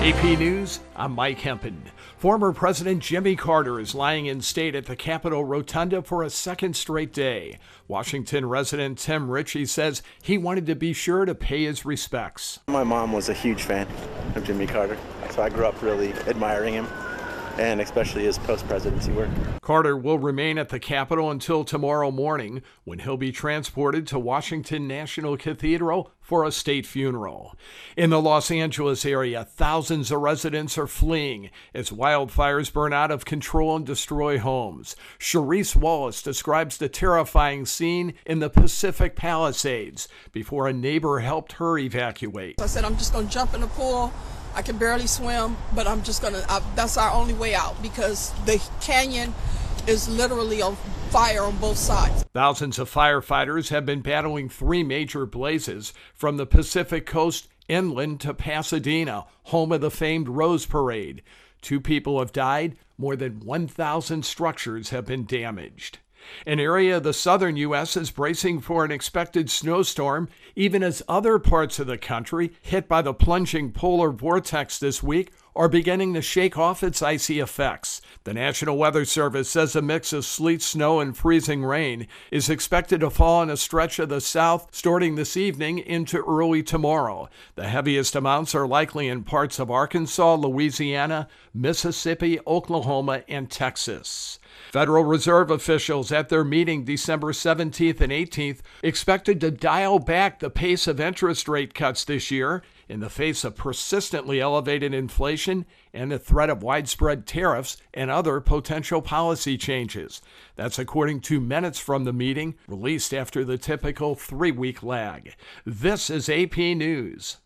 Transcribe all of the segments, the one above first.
AP News, I'm Mike Hempen. Former President Jimmy Carter is lying in state at the Capitol Rotunda for a second straight day. Washington resident Tim Ritchie says he wanted to be sure to pay his respects. My mom was a huge fan of Jimmy Carter, so I grew up really admiring him, and especially his post-presidency work. Carter will remain at the Capitol until tomorrow morning, when he'll be transported to Washington National Cathedral for a state funeral. In the Los Angeles area, thousands of residents are fleeing as wildfires burn out of control and destroy homes. Sharice Wallace describes the terrifying scene in the Pacific Palisades before a neighbor helped her evacuate. I said, I'm just going to jump in the pool. I can barely swim, but I'm just that's our only way out because the canyon is literally on fire on both sides. Thousands of firefighters have been battling three major blazes from the Pacific Coast inland to Pasadena, home of the famed Rose Parade. 2 people have died. More than 1,000 structures have been damaged. An area of the southern U.S. is bracing for an expected snowstorm, even as other parts of the country, hit by the plunging polar vortex this week, are beginning to shake off its icy effects. The National Weather Service says a mix of sleet, snow, and freezing rain is expected to fall in a stretch of the south starting this evening into early tomorrow. The heaviest amounts are likely in parts of Arkansas, Louisiana, Mississippi, Oklahoma, and Texas. Federal Reserve officials at their meeting December 17th and 18th expected to dial back the pace of interest rate cuts this year in the face of persistently elevated inflation and the threat of widespread tariffs and other potential policy changes. That's according to minutes from the meeting released after the typical 3-week lag. This is AP News.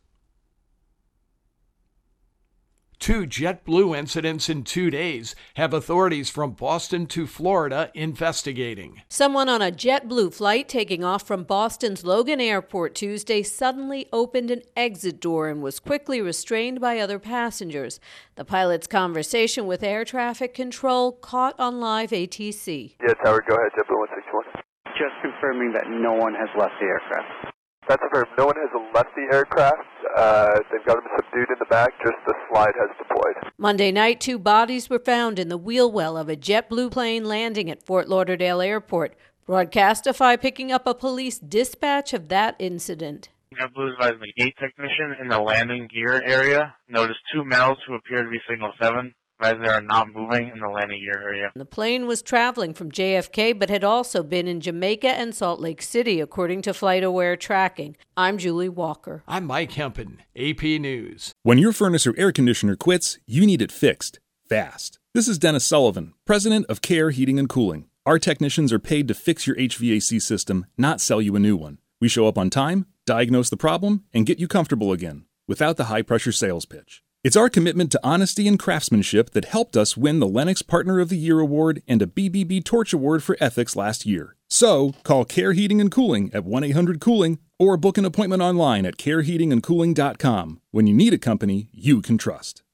2 JetBlue incidents in 2 days have authorities from Boston to Florida investigating. Someone on a JetBlue flight taking off from Boston's Logan Airport Tuesday suddenly opened an exit door and was quickly restrained by other passengers. The pilot's conversation with air traffic control caught on live ATC. Yeah, Tower, go ahead, JetBlue 161. Just confirming that no one has left the aircraft. That's confirmed. No one has left the aircraft. They've got them subdued in the back. Just the slide has deployed. Monday night, 2 bodies were found in the wheel well of a JetBlue plane landing at Fort Lauderdale Airport. Broadcastify picking up a police dispatch of that incident. JetBlue advised the gate technician in the landing gear area noticed 2 males who appear to be Signal 7. As they are not moving in the landing gear area. The plane was traveling from JFK but had also been in Jamaica and Salt Lake City, according to FlightAware tracking. I'm Julie Walker. I'm Mike Hempen, AP News. When your furnace or air conditioner quits, you need it fixed, fast. This is Dennis Sullivan, president of Care Heating and Cooling. Our technicians are paid to fix your HVAC system, not sell you a new one. We show up on time, diagnose the problem, and get you comfortable again, without the high-pressure sales pitch. It's our commitment to honesty and craftsmanship that helped us win the Lennox Partner of the Year Award and a BBB Torch Award for Ethics last year. So, call Care Heating and Cooling at 1-800-COOLING or book an appointment online at careheatingandcooling.com. When you need a company you can trust.